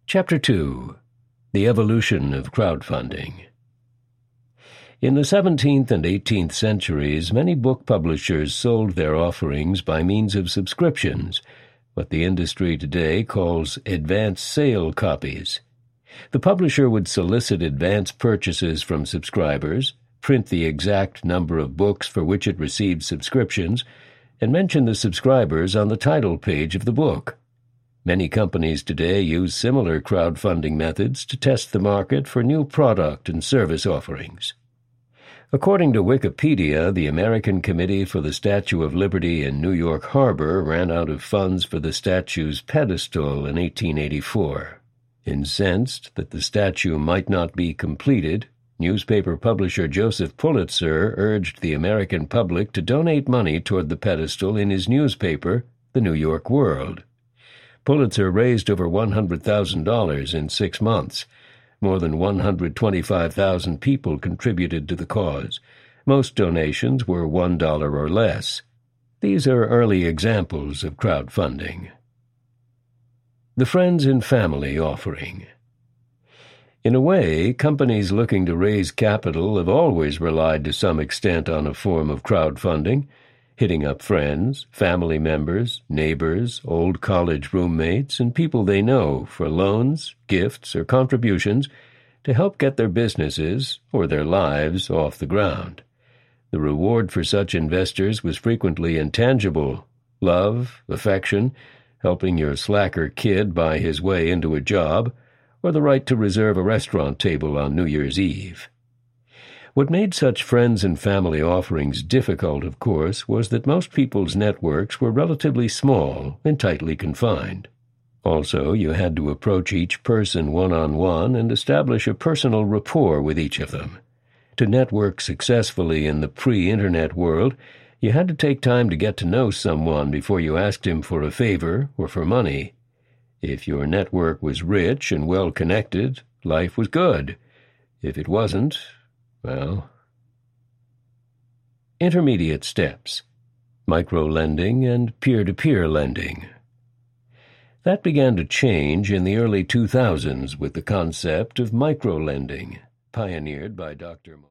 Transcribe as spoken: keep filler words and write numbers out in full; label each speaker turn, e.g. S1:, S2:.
S1: Chapter two. The Evolution of Crowdfunding. In the seventeenth and eighteenth centuries, many book publishers sold their offerings by means of subscriptions, what the industry today calls advance sale copies. The publisher would solicit advance purchases from subscribers, print the exact number of books for which it received subscriptions, and mention the subscribers on the title page of the book. Many companies today use similar crowdfunding methods to test the market for new product and service offerings. According to Wikipedia, the American Committee for the Statue of Liberty in New York Harbor ran out of funds for the statue's pedestal in eighteen eighty-four. Incensed that the statue might not be completed, newspaper publisher Joseph Pulitzer urged the American public to donate money toward the pedestal in his newspaper, The New York World. Pulitzer raised over one hundred thousand dollars in six months. More than one hundred twenty-five thousand people contributed to the cause. Most donations were one dollar or less. These are early examples of crowdfunding. The Friends and Family Offering. In a way, companies looking to raise capital have always relied to some extent on a form of crowdfunding, hitting up friends, family members, neighbors, old college roommates, and people they know for loans, gifts, or contributions to help get their businesses or their lives off the ground. The reward for such investors was frequently intangible: love, affection, helping your slacker kid buy his way into a job, or the right to reserve a restaurant table on New Year's Eve. What made such friends and family offerings difficult, of course, was that most people's networks were relatively small and tightly confined. Also, you had to approach each person one-on-one and establish a personal rapport with each of them. To network successfully in the pre-internet world, you had to take time to get to know someone before you asked him for a favor or for money. If your network was rich and well-connected, life was good. If it wasn't, well... Intermediate steps: micro-lending and peer-to-peer lending. That began to change in the early two thousands with the concept of micro-lending, pioneered by Doctor